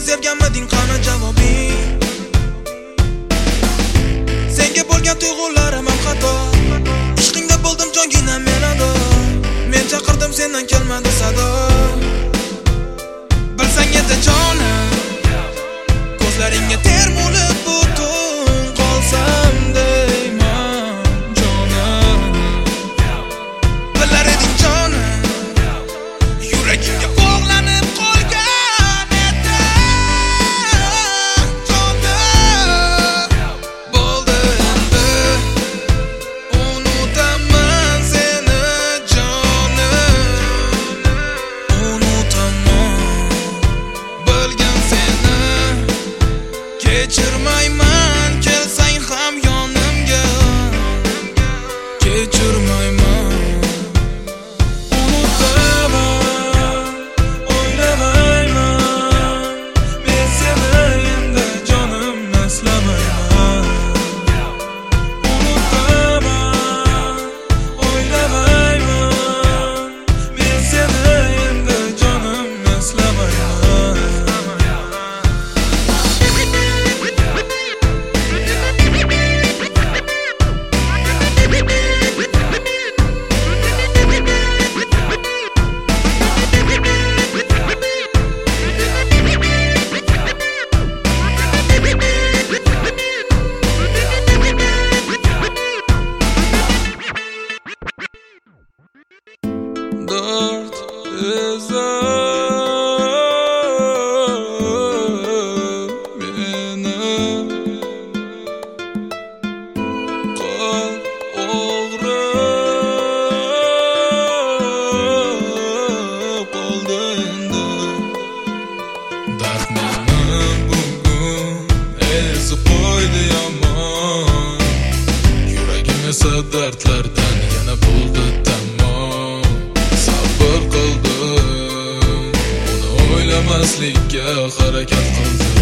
sevganmiding, qani javobing? Senga bo'lgan tuyg'ularim ham xato. Ishqingda bo'ldim jongina men ado. Men chaqirdim sendan kelmadi sado. Bilsang edi jonim, ko'zlaringga termulib butun qolsam deyman jonim. Bilar eding jonim, yuragimga bog'lanib qolgan edi jonim. Bo'ldi endi, unutaman seni jonim. Unutaman bilgan seni, kechirmayman kelsang ham yonimga. Kechirmayman, unutaman, o'ylamayman. Men seni endi jonim eslamayman. Unutaman, o'ylamayman. Men seni endi jonim eslamayman. Dört ezel beni, kalp og'rib qoldi endi. Dard meni bugun ezib qo'ydi yomon. Yuragim esa dardlardan yana bo'ldi tamom. Sabr qildim, uni o'ylamaslikka harakat qildim.